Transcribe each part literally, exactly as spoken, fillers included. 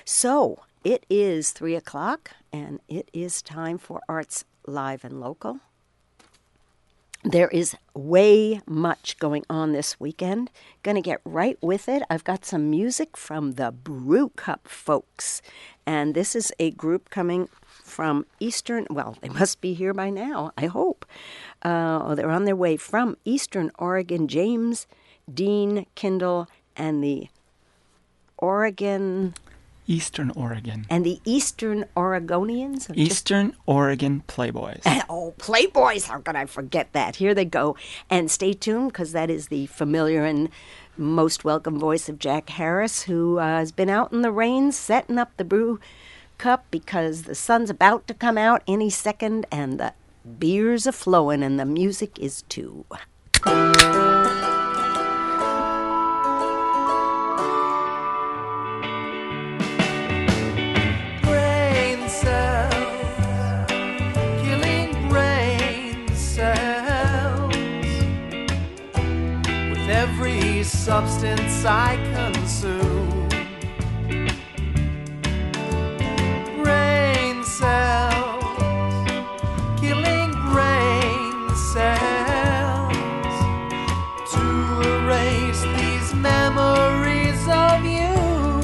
So it is three o'clock, and it is time for Arts Live and Local. There is way much going on this weekend. Going to get right with it. I've got some music from the Brew Cup folks. And this is a group coming from Eastern, well, they must be here by now, I hope. Uh, they're on their way from Eastern Oregon. James, Dean, Kindle, and the Oregon... Eastern Oregon. And the Eastern Oregonians? Eastern just... Oregon Playboys. Oh, Playboys! How could I forget that? Here they go. And stay tuned, because that is the familiar and most welcome voice of Jack Harris, who uh, has been out in the rain setting up the brew cup because the sun's about to come out any second, and the beers are flowing, and the music is too. Substance I consume, brain cells, killing brain cells, to erase these memories of you.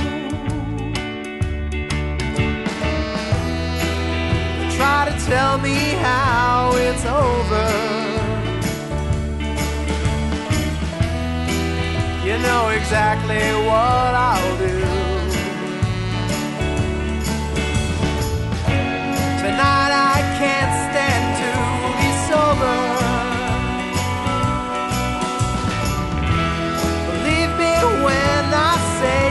Try to tell me how it's over. You know exactly what I'll do. Tonight I can't stand to be sober. Believe me when I say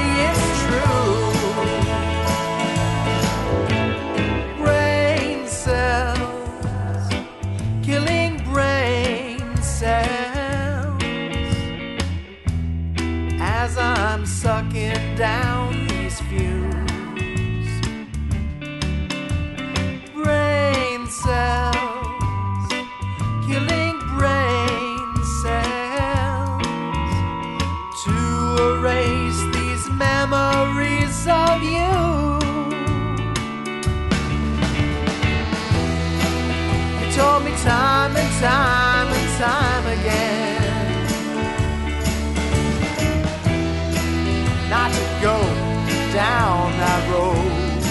it's true. Brain cells, killing brain cells. As I'm sucking down these fumes, brain cells, killing brain cells, to erase these memories of you. You told me time and time and time again not to go down that road,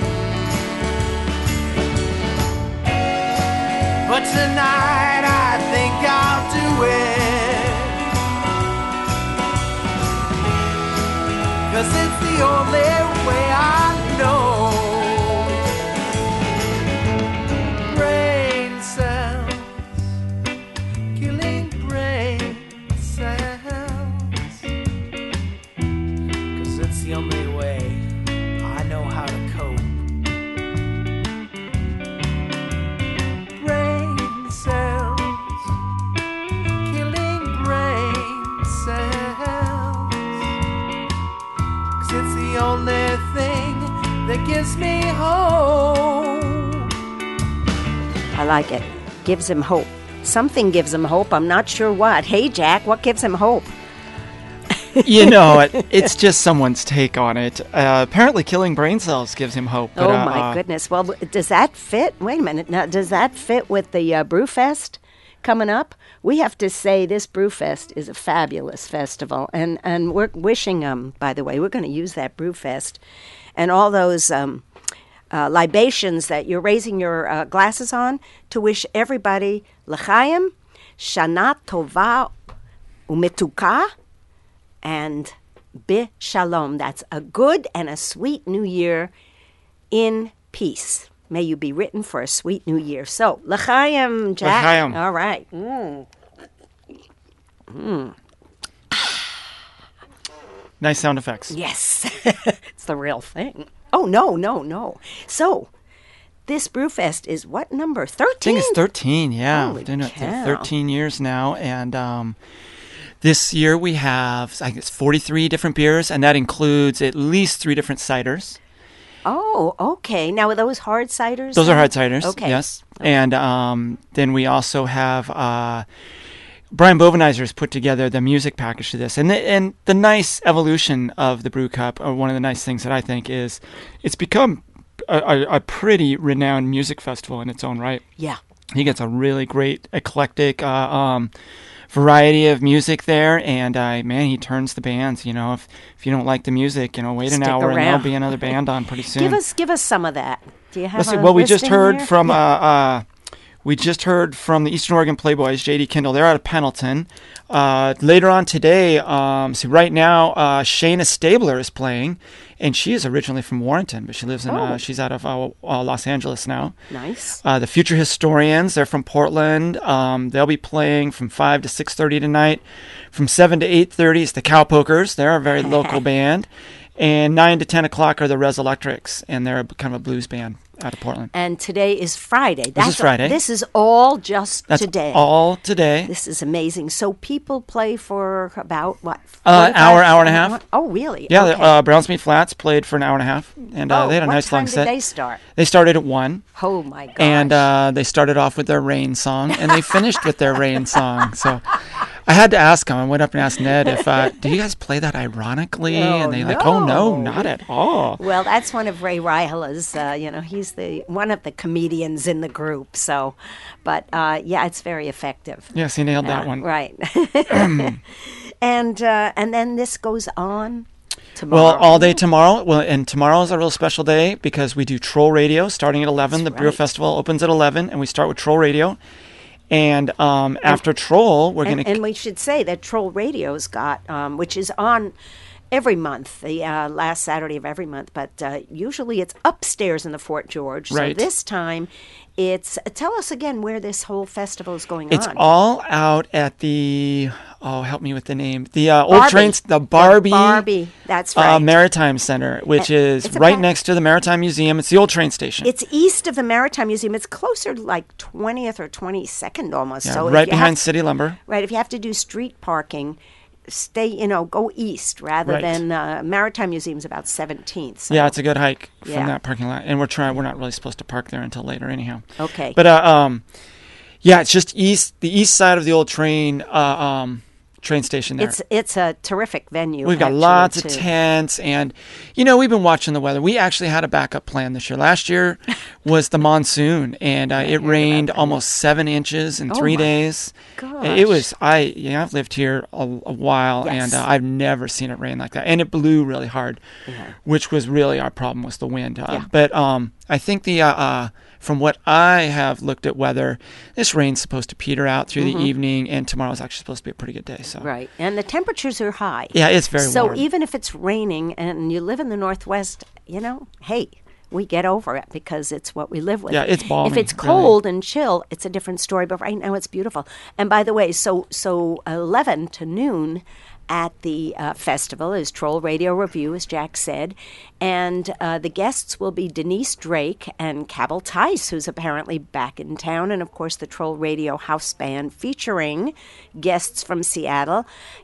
but tonight I think I'll do it, 'cause it's the only way I know. Brain cells, killing brain cells, it's the only way I know how to cope. Brain cells, killing brain cells, 'cause it's the only thing that gives me hope. I like it. Gives him hope. Something gives him hope. I'm not sure what. Hey, Jack, what gives him hope? You know, it, it's just someone's take on it. Uh, apparently killing brain cells gives him hope. But, oh, uh, my goodness. Well, does that fit? Wait a minute. Now, does that fit with the uh, Brewfest coming up? We have to say this Brewfest is a fabulous festival. And, and we're wishing, um, by the way, we're going to use that Brewfest and all those um, uh, libations that you're raising your uh, glasses on to wish everybody L'chaim, Shana Tova Umetuka, and B'Shalom. That's a good and a sweet new year in peace. May you be written for a sweet new year. So, L'chaim, Jack. L'chaim. All right. Mm. Mm. Nice sound effects. Yes. It's the real thing. Oh, no, no, no. So, this Brewfest is what number? thirteen? I think it's thirteen, yeah. Holy Been doing it cow. for thirteen years now. And um, this year we have, I guess, forty-three different beers, and that includes at least three different ciders. Oh, okay. Now, are those hard ciders? Those are hard ciders, okay. yes. Okay. And um, then we also have uh, Brian Bovenizer has put together the music package to this. And the, and the nice evolution of the Brew Cup, or one of the nice things that I think is, it's become a, a, a pretty renowned music festival in its own right. Yeah. He gets a really great, eclectic uh, um, variety of music there, and uh, man, he turns the bands. You know, if if you don't like the music, you know, wait Stick an hour around. and there'll be another band on pretty soon. Give us give us some of that. Do you have Let's see, a well, we just listing heard here? from Yeah. uh, uh, we just heard from the Eastern Oregon Playboys, J D Kindle. They're out of Pendleton. Uh, later on today, um, so right now, uh, Shayna Stabler is playing, and she is originally from Warrenton, but she lives in Oh. uh, she's out of uh, uh, Los Angeles now. Nice. Uh, the Future Historians, they're from Portland. Um, they'll be playing from five to six thirty tonight. From seven to eight thirty is the Cowpokers. They're a very local band. And nine to ten o'clock are the Res Electrics, and they're a, kind of a blues band out of Portland. And today is Friday. This is Friday. This is all just That's today. all today. This is amazing. So people play for about what? Uh, forty-five, hour, hour and a half. Oh, really? Yeah, Okay. the, uh, Brownsmead Flats played for an hour and a half, and uh, oh, they had a what nice time long did set. they start? They started at one. Oh my gosh! And uh, they started off with their Rain song, and they finished with their Rain song. So I had to ask them. I went up and asked Ned if, uh, do you guys play that ironically? Oh, and they like, oh no, no. not at all. Well, that's one of Ray Ryla's. Uh, you know, he's the one of the comedians in the group. So, but uh, yeah, it's very effective. Yes, he nailed that Uh, one. Right. and uh, and then this goes on tomorrow. Well, all day tomorrow. Well, and tomorrow is a real special day because we do Troll Radio starting at eleven. That's the Brew right. Festival opens at eleven, and we start with Troll Radio. And um, after Troll, we're and, going to... and we should say that Troll Radio's got, um, which is on every month, the uh, last Saturday of every month, but uh, usually it's upstairs in the Fort George. Right. So this time it's, tell us again where this whole festival is going It's on. all out at the... Oh, help me with the name. The uh, old Barbie. trains... The Barbie... The Barbie, that's right. Uh, Maritime Center, which Uh, is it's right about- next to the Maritime Museum. It's the old train station. It's east of the Maritime Museum. It's closer to like twentieth or twenty-second almost. Yeah, so if right you behind have, City Lumber. Right, if you have to do street parking, stay, you know, go east rather Right. than uh, Maritime Museum's about seventeenth. So. Yeah, it's a good hike from Yeah. that parking lot, and we're trying. We're not really supposed to park there until later, anyhow. Okay. But uh, um, yeah, it's just east, the east side of the old train, uh, um, train station there. It's it's a terrific venue. We've got actually, lots of too. tents, and you know we've been watching the weather. We actually had a backup plan this year. Last year was the monsoon, and uh, it rained almost seven inches in Oh three my days. gosh. It was I. Yeah, I've lived here a, a while, Yes. and uh, I've never seen it rain like that. And it blew really hard, Yeah. which was really our problem was the wind. Uh, Yeah. But um, I think the uh, uh, from what I have looked at weather, this rain's supposed to peter out through the evening, and tomorrow's actually supposed to be a pretty good day. So Mm-hmm. Right, and the temperatures are high. yeah, it's very so warm. even if it's raining and you live in the Northwest, you know, hey, we get over it because it's what we live with. Yeah, it's balmy, If it's really. cold and chill, it's a different story. But right now, it's beautiful. And by the way, so so eleven to noon at the uh, festival is Troll Radio Review, as Jack said, and uh, the guests will be Denise Drake and Cabell Tice, who's apparently back in town, and of course the Troll Radio House Band featuring guests from Seattle,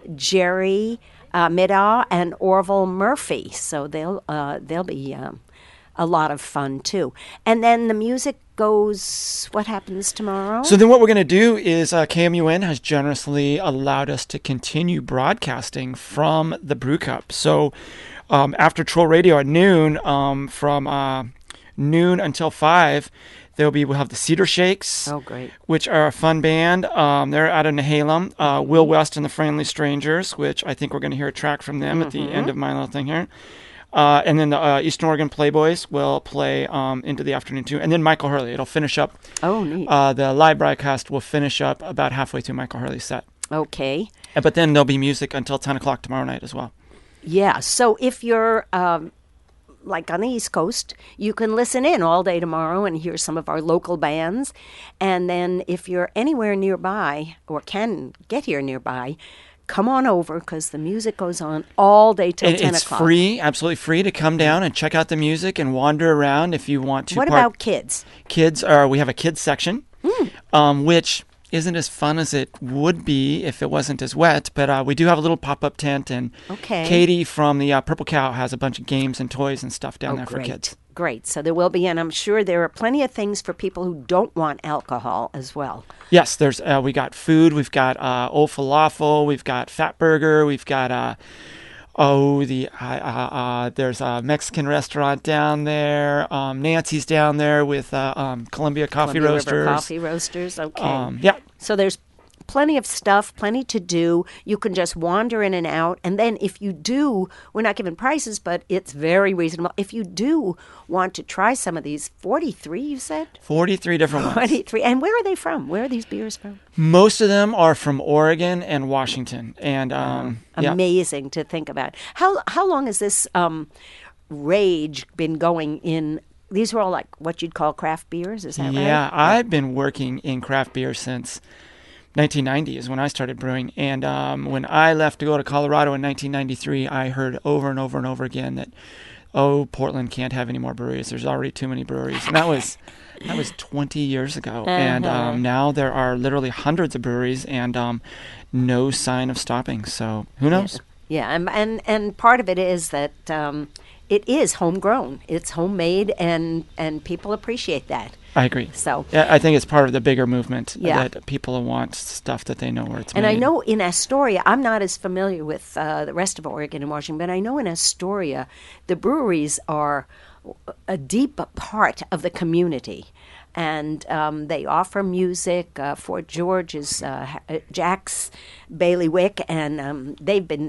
Jerry uh, Middaugh and Orville Murphy. So they'll uh, they'll be um, a lot of fun too. And then the music goes. What happens tomorrow? So then what we're going to do is uh, K M U N has generously allowed us to continue broadcasting from the Brew Cup. So um, after Troll Radio at noon, um, from uh, noon until five, there'll be we'll have the Cedar Shakes, Oh, great. which are a fun band. Um, they're out of Nehalem. Uh, Will West and the Friendly Strangers, which I think we're going to hear a track from them at the end of my little thing here. Uh, and then the uh, Eastern Oregon Playboys will play um, into the afternoon too. And then Michael Hurley. It'll finish up. Oh, neat. Uh, the live broadcast will finish up about halfway through Michael Hurley's set. Okay. Uh, But then there'll be music until ten o'clock tomorrow night as well. Yeah. So if you're um, like on the East Coast, you can listen in all day tomorrow and hear some of our local bands. And then if you're anywhere nearby or can get here nearby, come on over because the music goes on all day till And ten it's o'clock. free, absolutely free to come down and check out the music and wander around if you want to. What park- about kids? kids? Are we have a kids section, um, which isn't as fun as it would be if it wasn't as wet. But uh, we do have a little pop up tent, and Okay. Katie from the uh, Purple Cow has a bunch of games and toys and stuff down Oh, there great. for kids. Great. So there will be, and I'm sure there are plenty of things for people who don't want alcohol as well. Yes, there's uh, we got food, we've got uh, old falafel, we've got fat burger, we've got uh, oh the uh, uh, uh, there's a Mexican restaurant down there. Um, Nancy's down there with uh, um, Columbia Coffee Columbia Roasters. River Coffee Roasters. Okay. Um, yeah. So there's plenty of stuff, plenty to do. You can just wander in and out. And then if you do, we're not giving prices, but it's very reasonable. If you do want to try some of these, forty-three you said? forty-three different ones. forty-three. And where are they from? Where are these beers from? Most of them are from Oregon and Washington. And um, yeah. Amazing to think about. How, how long has this um, rage been going in? These are all like what you'd call craft beers, is that right? Yeah, I've been working in craft beer since nineteen ninety is when I started brewing. And um, when I left to go to Colorado in nineteen ninety-three, I heard over and over and over again that, oh, Portland can't have any more breweries. There's already too many breweries. And that was that was twenty years ago. Uh-huh. And um, now there are literally hundreds of breweries and um, no sign of stopping. So who knows? Yeah, yeah. And, and, and part of it is that um, it is homegrown. It's homemade, and, and people appreciate that. I agree. So yeah, I think it's part of the bigger movement yeah. that people want stuff that they know where it's and made. And I know in Astoria, I'm not as familiar with uh, the rest of Oregon and Washington, but I know in Astoria, the breweries are a deep part of the community. And um, they offer music. Uh, Fort George is uh, Jack's Bailiwick, and um, they've been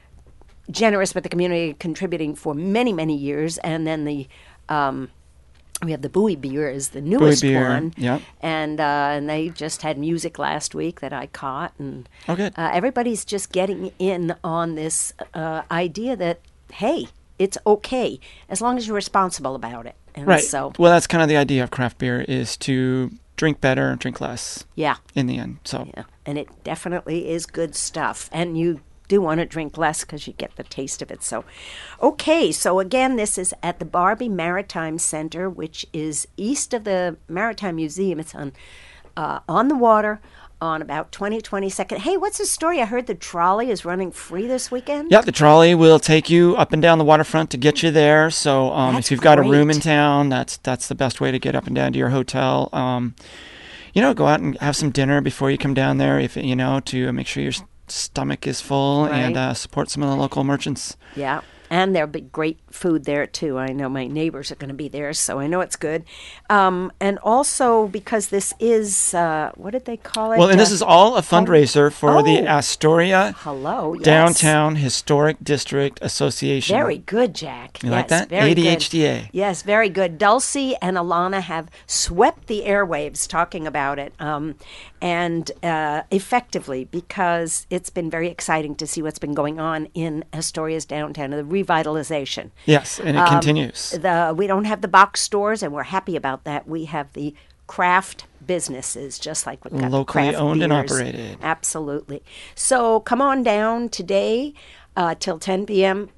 generous with the community, contributing for many, many years. And then the um, we have the Bowie beer is the newest Bowie beer, one, yep. and uh, and they just had music last week that I caught, and oh, good. Uh, everybody's just getting in on this uh, idea that hey, it's okay as long as you're responsible about it. And right. So well, that's kind of the idea of craft beer is to drink better, drink less. Yeah. In the end, so yeah, and it definitely is good stuff, and you do want to drink less because you get the taste of it. So, okay, so again, this is at the Barbie Maritime Center, which is east of the Maritime Museum. It's on uh, on the water on about twenty twenty-second. Hey, what's the story? I heard the trolley is running free this weekend. Yeah, the trolley will take you up and down the waterfront to get you there. So um, if you've got great. a room in town, that's that's the best way to get up and down to your hotel. Um, you know, go out and have some dinner before you come down there, if you know, to make sure you're stomach is full right. and uh, support some of the local merchants. Yeah, and there'll be great food there too. I know my neighbors are going to be there, so I know it's good. Um, and also because this is, uh, what did they call it? Well, and uh, this is all a fundraiser for oh. the Astoria Hello, yes. Downtown Historic District Association. Very good, Jack. You yes, like that? Very A D H D A. Good. Yes, very good. Dulcie and Alana have swept the airwaves talking about it, um, and uh, effectively, because it's been very exciting to see what's been going on in Astoria's downtown, the revitalization. Yes, and it Um, continues. The we don't have the box stores, and we're happy about that. We have the craft businesses, just like we've got Locally craft owned and beers. operated. Absolutely. So come on down today uh, till ten p.m.,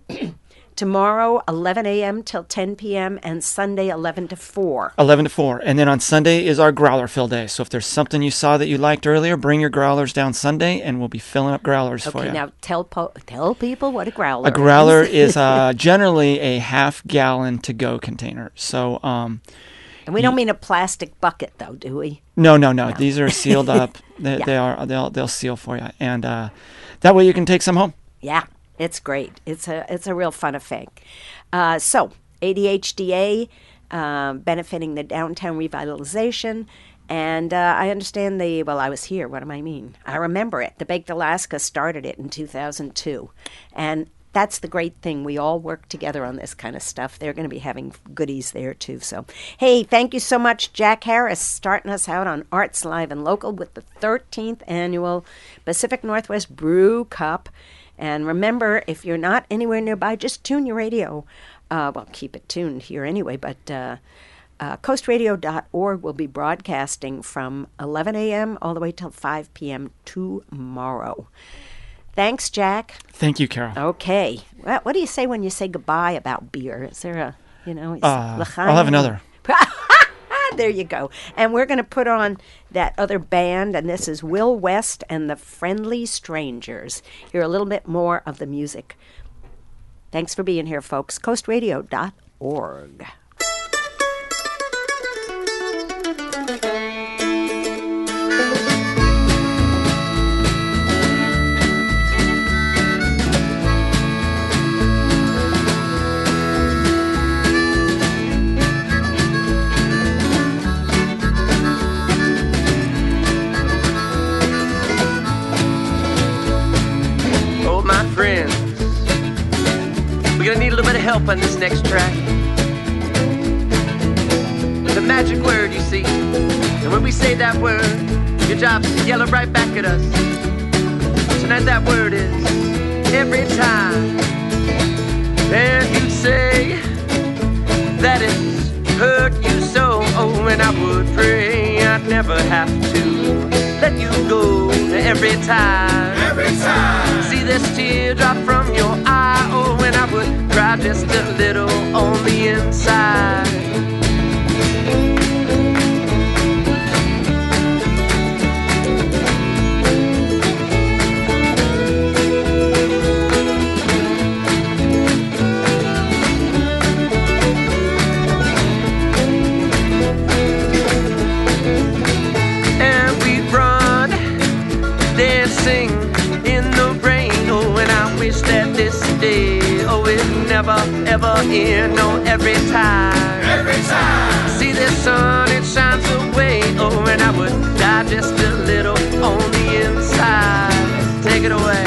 tomorrow eleven a.m. till ten p.m., and Sunday eleven to four. eleven to four. And then on Sunday is our growler fill day. So if there's something you saw that you liked earlier, bring your growlers down Sunday and we'll be filling up growlers for Okay, you. now tell po- tell people what a growler A growler is. is uh, generally a half gallon to go container. So, um, And we don't mean a plastic bucket, though, do we? no, no, no. These are sealed up. They, Yeah. they are. They'll they'll seal for you, and uh, that way you can take some home. Yeah, it's great. It's a it's a real fun affair. Uh, so A D H D A uh, benefiting the downtown revitalization, and uh, I understand the. Well, I was here. What do I mean? I remember it. The Baked Alaska started it in two thousand two, and that's the great thing. We all work together on this kind of stuff. They're going to be having goodies there, too. So, hey, thank you so much, Jack Harris, starting us out on Arts Live and Local with the thirteenth Annual Pacific Northwest Brew Cup. And remember, if you're not anywhere nearby, just tune your radio. Uh, well, keep it tuned here anyway, but uh, uh, coast radio dot org will be broadcasting from eleven a.m. all the way till five p.m. tomorrow. Thanks, Jack. Thank you, Carol. Okay. Well, what do you say when you say goodbye about beer? Is there a, you know, is Uh, L'chaim? I'll have another. There you go. And we're going to put on that other band, and this is Will West and the Friendly Strangers. Hear a little bit more of the music. Thanks for being here, folks. coast radio dot org. help on this next track. The magic word, you see. And when we say that word, your job's to yell it right back at us. Tonight that word is every time. And you'd say that it's hurt you so. Oh, and I would pray I'd never have to let you go every time. Every time. See this teardrop from your eye. Oh, and I would cry just a little on the inside. That this day, oh, it never, ever end, no, every time. Every time. See this sun, it shines away, oh, and I would die just a little on the inside. Take it away.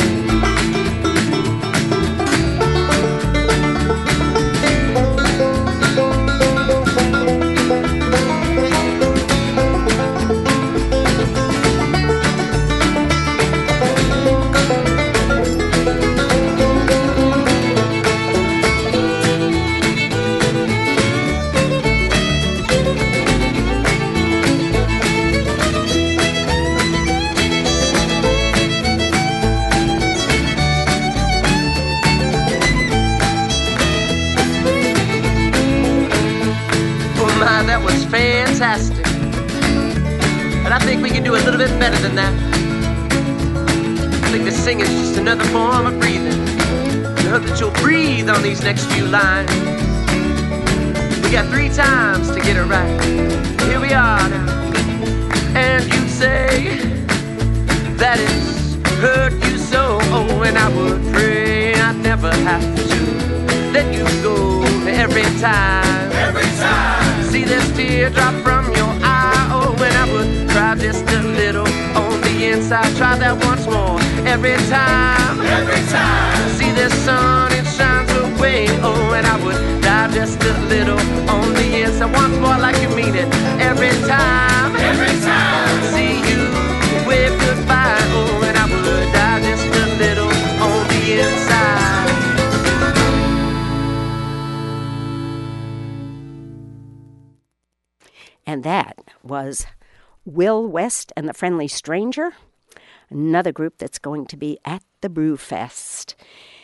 Fantastic. But I think we can do a little bit better than that. I think the singing's just another form of breathing. I hope that you'll breathe on these next few lines. We got three times to get it right. Here we are now. And you say that it's hurt you so. Oh, and I would pray I'd never have to let you go every time. Every time. See this teardrop from your eye. Oh, when I would cry just a little on the inside. Try that once more. Every time. Every time. See this sun, it shines away. Oh, and I would die just a little on the inside. Once more like you mean it. Every time. Every time. See you wave goodbye. Oh, and I would die just a little on the inside. And that was Will West and the Friendly Stranger, another group that's going to be at the Brewfest.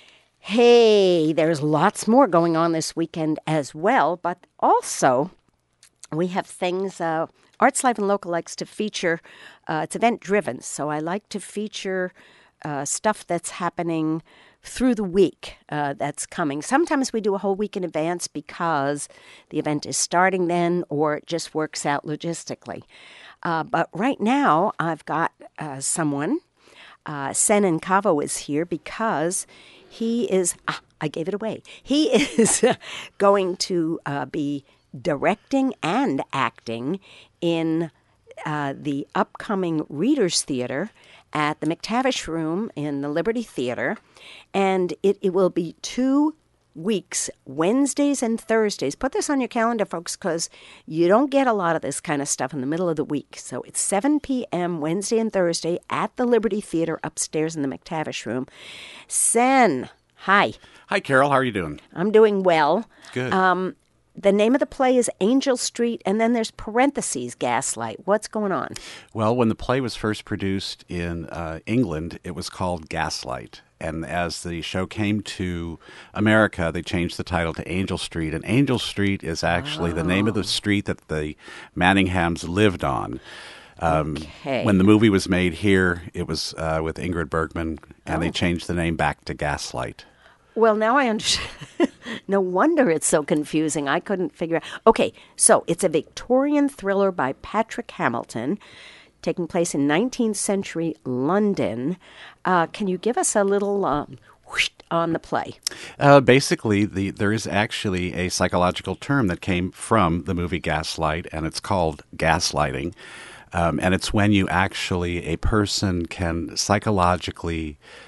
Hey, there's lots more going on this weekend as well, but also we have things, uh, Arts Live and Local likes to feature, uh, it's event-driven, so I like to feature uh, stuff that's happening through the week uh, that's coming. Sometimes we do a whole week in advance because the event is starting then or it just works out logistically. Uh, but right now I've got uh, someone, uh, Sen Nkavo is here because he is, ah, I gave it away. He is going to uh, be directing and acting in uh, the upcoming Readers Theater at the McTavish Room in the Liberty Theater, and it, it will be two weeks, Wednesdays and Thursdays. Put this on your calendar, folks, because you don't get a lot of this kind of stuff in the middle of the week. So it's seven p.m. Wednesday and Thursday at the Liberty Theater upstairs in the McTavish Room. Sen, hi. Hi, Carol. How are you doing? I'm doing well. Good. Um, the name of the play is Angel Street, and then there's parentheses, Gaslight. What's going on? Well, when the play was first produced in uh, England, it was called Gaslight. And as the show came to America, they changed the title to Angel Street. And Angel Street is actually oh. the name of the street that the Manninghams lived on. Um, okay. When the movie was made here, it was uh, with Ingrid Bergman, and oh. they changed the name back to Gaslight. Well, now I understand. No wonder it's so confusing. I couldn't figure out. Okay, so it's a Victorian thriller by Patrick Hamilton, taking place in nineteenth century London. Uh, can you give us a little um, whoosh on the play? Uh, basically, the there is actually a psychological term that came from the movie Gaslight, and it's called gaslighting. Um, and it's when you actually, a person can psychologically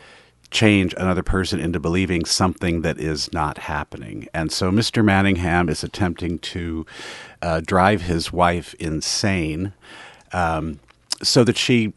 change another person into believing something that is not happening. And so Mister Manningham is attempting to uh, drive his wife insane um, so that she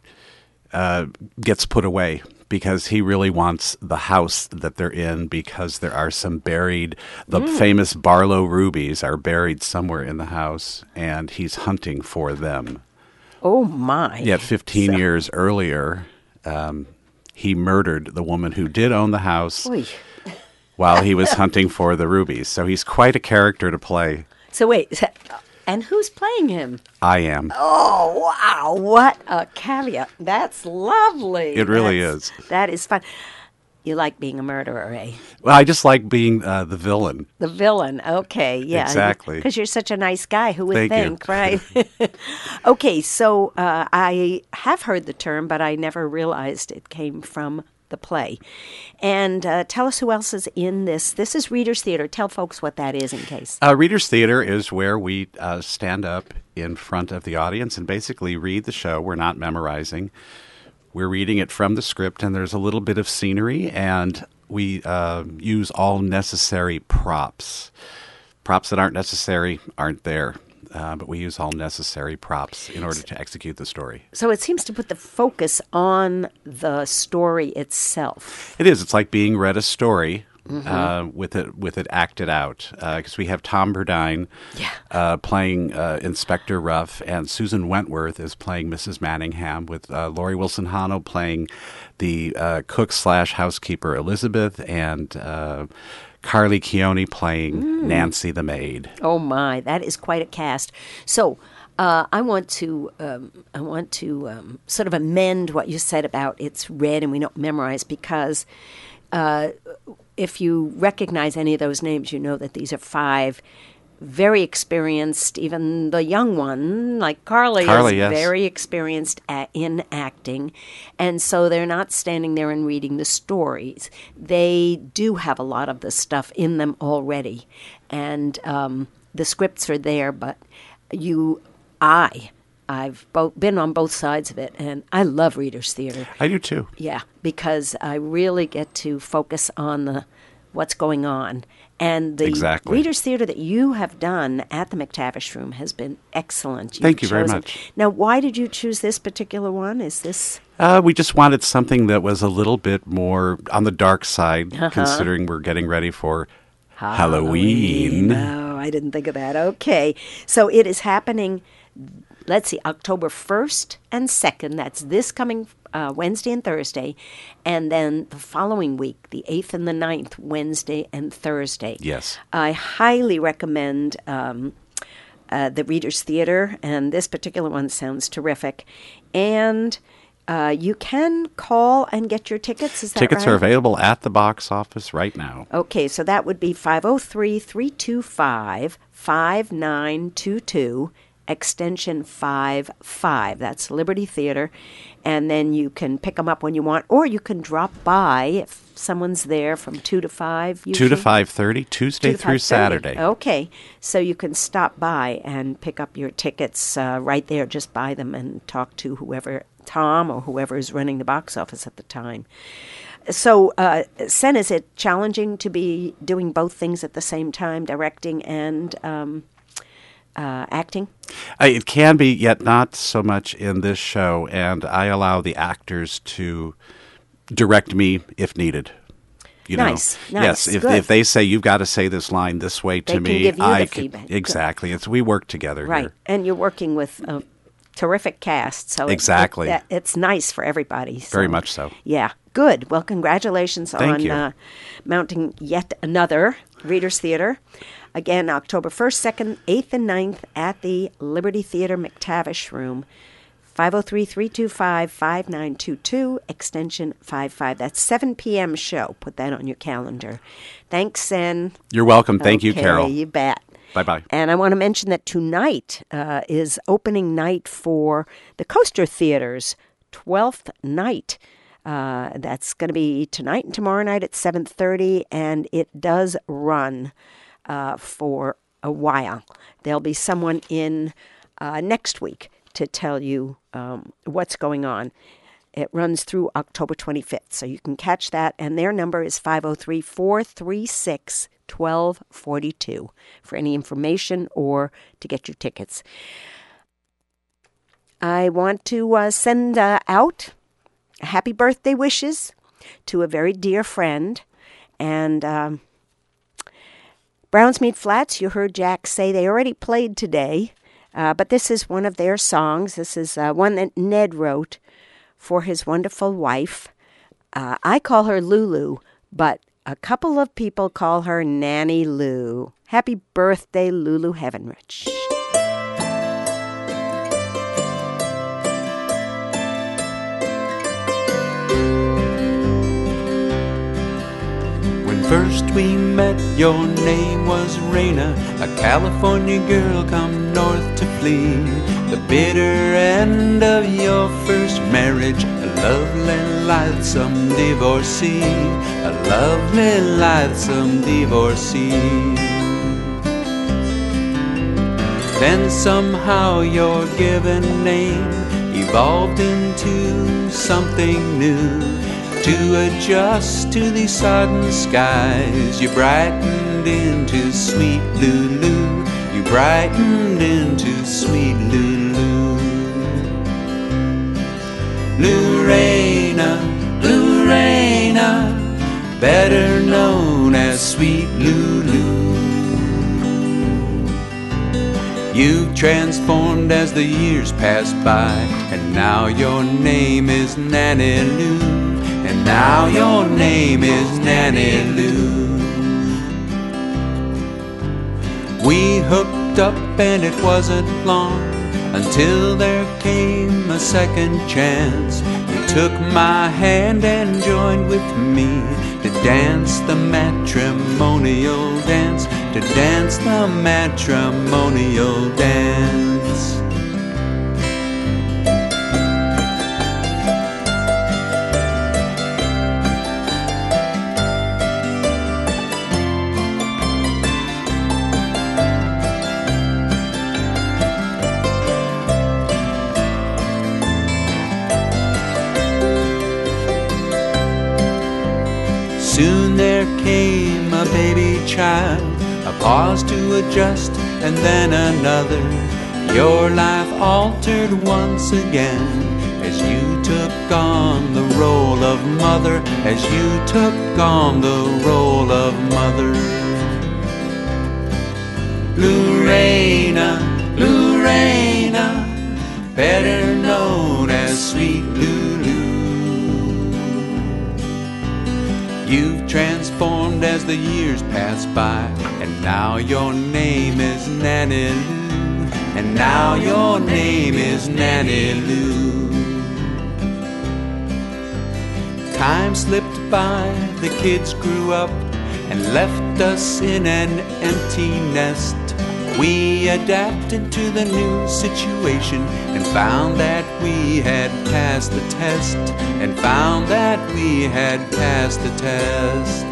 uh, gets put away, because he really wants the house that they're in, because there are some buried, the mm. famous Barlow rubies are buried somewhere in the house, and he's hunting for them. Oh, my. Yet fifteen so. years earlier, um, he murdered the woman who did own the house Oy. while he was hunting for the rubies. So he's quite a character to play. So wait, and who's playing him? I am. Oh, wow. What a caveat. That's lovely. It really That's, is. That is fun. You like being a murderer, eh? Well, I just like being uh, the villain. The villain. Okay, yeah. Exactly. Because you're such a nice guy. Who would Thank think, you. right? Okay, so uh, I have heard the term, but I never realized it came from the play. And uh, tell us who else is in this. This is Reader's Theater. Tell folks what that is in case. Uh, Reader's Theater is where we uh, stand up in front of the audience and basically read the show. We're not memorizing. We're reading it from the script, and there's a little bit of scenery, and we uh, use all necessary props. Props that aren't necessary aren't there, uh, but we use all necessary props in order to execute the story. So it seems to put the focus on the story itself. It is. It's like being read a story. Mm-hmm. Uh, with it, with it acted out, because uh, we have Tom Burdine yeah. uh, playing uh, Inspector Ruff, and Susan Wentworth is playing Missus Manningham, with uh, Laurie Wilson Hano playing the uh, cook slash housekeeper Elizabeth, and uh, Carly Keone playing mm. Nancy the maid. Oh my, that is quite a cast. So. Uh, I want to um, I want to um, sort of amend what you said about it's read and we don't memorize, because uh, if you recognize any of those names, you know that these are five very experienced, even the young one, like Carly, Carly is yes. very experienced at, in acting. And so they're not standing there and reading the stories. They do have a lot of the stuff in them already. And um, the scripts are there, but you... I, I've both been on both sides of it, and I love Reader's Theater. I do too. Yeah, because I really get to focus on the what's going on. And the exactly. Reader's Theater that you have done at the McTavish Room has been excellent. You've Thank you very chosen. much. Now, why did you choose this particular one? Is this... Uh, we just wanted something that was a little bit more on the dark side, Uh-huh. considering we're getting ready for Halloween. Halloween. Oh, I didn't think of that. Okay. So it is happening... Let's see, October first and second, that's this coming uh, Wednesday and Thursday, and then the following week, the eighth and the ninth, Wednesday and Thursday. Yes. I highly recommend um, uh, the Reader's Theater, and this particular one sounds terrific. And uh, you can call and get your tickets, is that Tickets right? are available at the box office right now. Okay, so that would be five oh three, three two five, five nine two two. Extension five five. That's Liberty Theater. And then you can pick them up when you want, or you can drop by if someone's there from two to five. two to five thirty, Tuesday two to through five thirty. Saturday. Okay. So you can stop by and pick up your tickets uh, right there. Just buy them and talk to whoever, Tom or whoever is running the box office at the time. So, uh, Sen, is it challenging to be doing both things at the same time, directing and... Um, Uh, acting? Uh, it can be, yet not so much in this show, and I allow the actors to direct me if needed. You nice, know? nice, Yes, if good. if they say you've got to say this line this way to They me, can give you I the can feedback. exactly. It's we work together Right, here. and you're working with a terrific cast, so it- Exactly. it, it, it's nice for everybody. So. Very much so. Yeah, good. Well, congratulations Thank on you. Uh, mounting yet another Reader's Theater. Again, October first, second, eighth, and ninth at the Liberty Theater McTavish Room, five oh three, three two five, five nine two two, extension five five. That's seven p.m. show. Put that on your calendar. Thanks, Sen. You're welcome. Thank you, Okay, Carol. You bet. Bye-bye. And I want to mention that tonight uh, is opening night for the Coaster Theater's twelfth night. Uh, that's going to be tonight and tomorrow night at seven thirty, and it does run uh, for a while. There'll be someone in uh, next week to tell you um, what's going on. It runs through October twenty-fifth, so you can catch that. And their number is five oh three, four three six, one two four two for any information or to get your tickets. I want to uh, send uh, out happy birthday wishes to a very dear friend. And um, Brownsmead Flats, you heard Jack say they already played today. Uh, but this is one of their songs. This is uh, one that Ned wrote for his wonderful wife. Uh, I call her Lulu, but a couple of people call her Nanny Lou. Happy birthday, Lulu Heavenrich. When first we met, your name was Raina, a California girl come north to flee. The bitter end of your first marriage, a lovely, lightsome divorcee, a lovely, lightsome divorcee. Then somehow your given name evolved into something new. To adjust to these sodden skies, you brightened into sweet Lulu. You brightened into sweet Lulu. Lorena, Lorena, better known as sweet Lulu. You've transformed as the years pass by, and now your name is Nanny Lou. And now your name is Nanny Lou. We hooked up and it wasn't long until there came a second chance. You took my hand and joined with me to dance the matrimonial dance, to dance the matrimonial dance. Soon there came a baby child, a pause to adjust and then another. Your life altered once again as you took on the role of mother, as you took on the role of mother. Lorena, Lorena, better known as sweet Lulu. You've transformed as the years pass by, and now your name is Nanny Lou. And now your name is Nanny Lou. Time slipped by, the kids grew up and left us in an empty nest. We adapted to the new situation and found that we had passed the test, and found that we had passed the test.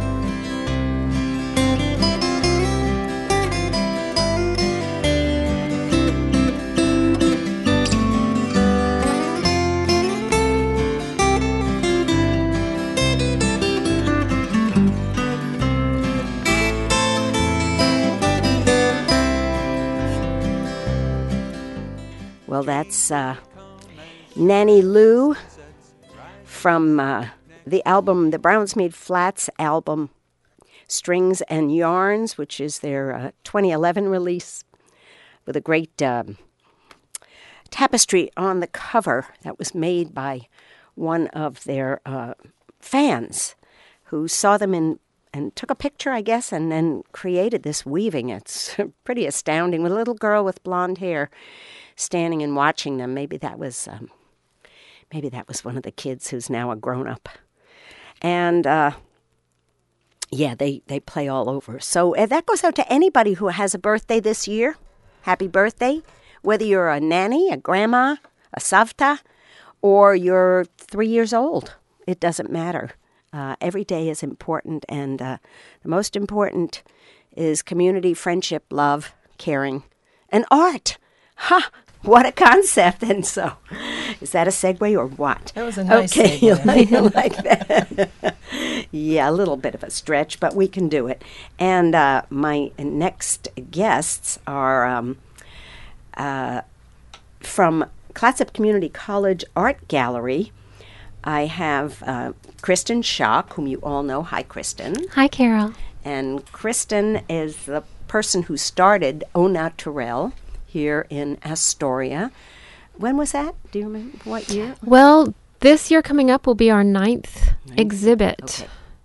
Well, that's uh, Nanny Lou from uh, the album, the Brownsmead Flats album, Strings and Yarns, which is their uh, twenty eleven release, with a great um, tapestry on the cover that was made by one of their uh, fans who saw them in and took a picture, I guess, and then created this weaving. It's pretty astounding, with a little girl with blonde hair standing and watching them. Maybe that was um, maybe that was one of the kids who's now a grown-up. And, uh, yeah, they, they play all over. So uh, that goes out to anybody who has a birthday this year. Happy birthday. Whether you're a nanny, a grandma, a savta, or you're three years old. It doesn't matter. Uh, every day is important, and uh, the most important is community, friendship, love, caring, and art. Ha! What a concept. And so, Is that a segue or what? That was a nice okay, you segue. like, you like that? Yeah, a little bit of a stretch, but we can do it. And uh, my next guests are um, uh, from Clatsop Community College Art Gallery. I have uh, Kristen Schock, whom you all know. Hi, Kristen. Hi, Carol. And Kristen is the person who started Au Naturel here in Astoria. When was that? Do you remember what year? Well, this year coming up will be our ninth, ninth? exhibit. Okay.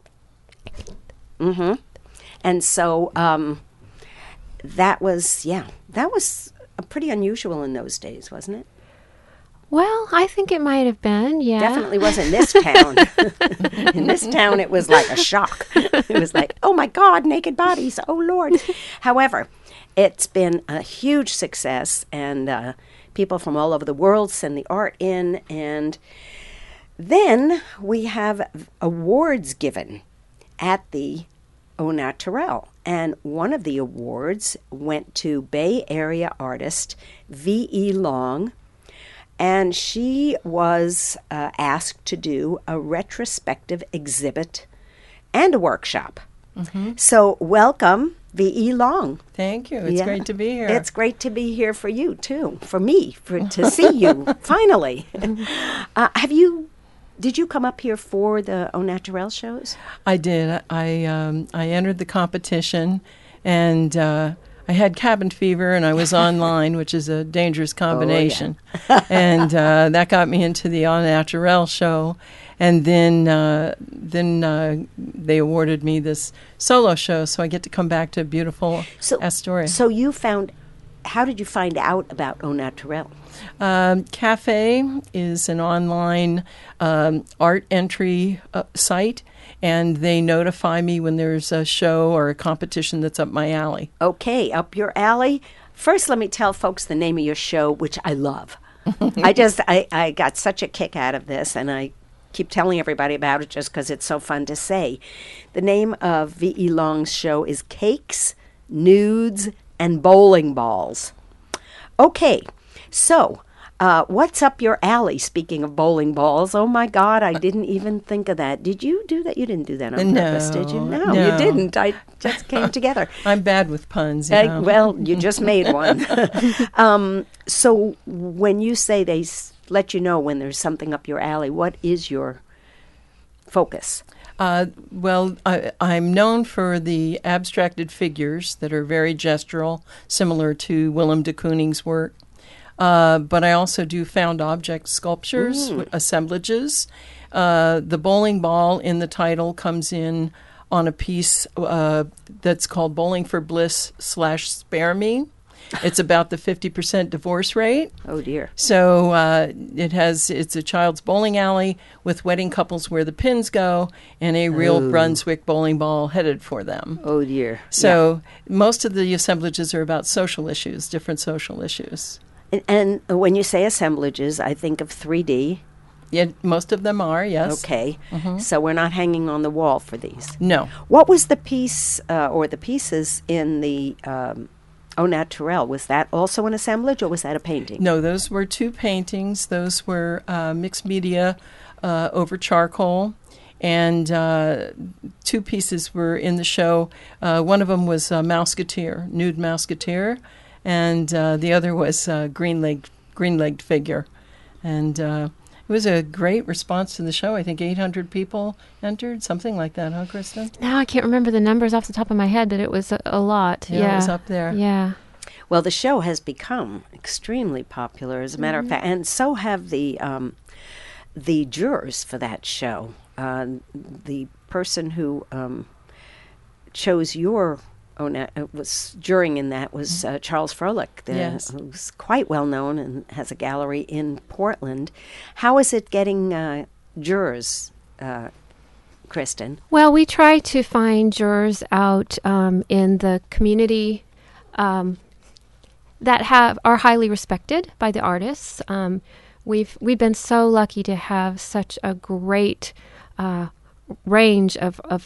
Mm-hmm. And so um, that was, yeah, that was uh, pretty unusual in those days, wasn't it? Well, I think it might have been, yeah. Definitely was in this town. In this town, it was like a shock. It was like, oh my God, naked bodies, oh Lord. However, it's been a huge success, and uh, people from all over the world send the art in, and then we have awards given at the Au Naturel. And one of the awards went to Bay Area artist V E Long, and she was uh, asked to do a retrospective exhibit and a workshop. Mm-hmm. So welcome, V E Long. Thank you. It's yeah. great to be here. It's great to be here for you, too. For me, for to see you, finally. Uh, have you, did you come up here for the Au Naturel shows? I did. I um, I entered the competition, and uh, I had cabin fever, and I was online, which is a dangerous combination. Oh, yeah. And uh, that got me into the Au Naturel show. And then uh, then uh, they awarded me this solo show, so I get to come back to beautiful so, Astoria. So you found, how did you find out about Au Naturel? Um, Cafe is an online um, art entry uh, site, and they notify me when there's a show or a competition that's up my alley. Okay, up your alley. First, let me tell folks the name of your show, which I love. I just, I, I got such a kick out of this, and I keep telling everybody about it just because it's so fun to say. The name of V E Long's show is Cakes, Nudes, and Bowling Balls. Okay, so uh, what's up your alley, speaking of bowling balls? Oh, my God, I didn't even think of that. Did you do that? You didn't do that on no, purpose, did you? No, no, you didn't. I just came together. I'm bad with puns. You uh, know. Well, you just made one. um, so when you say they s- let you know when there's something up your alley, what is your focus? Uh, well, I, I'm known for the abstracted figures that are very gestural, similar to Willem de Kooning's work. Uh, but I also do found object sculptures, mm. assemblages. Uh, the bowling ball in the title comes in on a piece uh, that's called Bowling for Bliss slash Spare Me. It's about the fifty percent divorce rate. Oh, dear. So uh, it has, it's a child's bowling alley with wedding couples where the pins go and a real Oh. Brunswick bowling ball headed for them. Oh, dear. So most of the assemblages are about social issues, different social issues. And, and when you say assemblages, I think of three D. Yeah, most of them are, yes. Okay. So we're not hanging on the wall for these. No. What was the piece uh, or the pieces in the um, Au Naturel? Was that also an assemblage or was that a painting? No, those were two paintings. Those were uh, mixed media uh, over charcoal. And uh, two pieces were in the show. Uh, one of them was a Mouseketeer, nude Mouseketeer, and uh, the other was a green-legged, green-legged figure. And uh, it was a great response to the show. I think eight hundred people entered, something like that, huh, Kristen? Now I can't remember the numbers off the top of my head, but it was a, a lot. Yeah, Yeah, it was up there. Yeah. Well, the show has become extremely popular, as a matter Mm-hmm. of fact, and so have the um, the jurors for that show. Uh, the person who um, chose your own uh, was juring in that was uh, Charles Froelich, the, Yes. who's quite well known and has a gallery in Portland. How is it getting uh, jurors, uh, Kristen? Well, we try to find jurors out um, in the community um, that have are highly respected by the artists. Um, we've we've been so lucky to have such a great uh, range of, of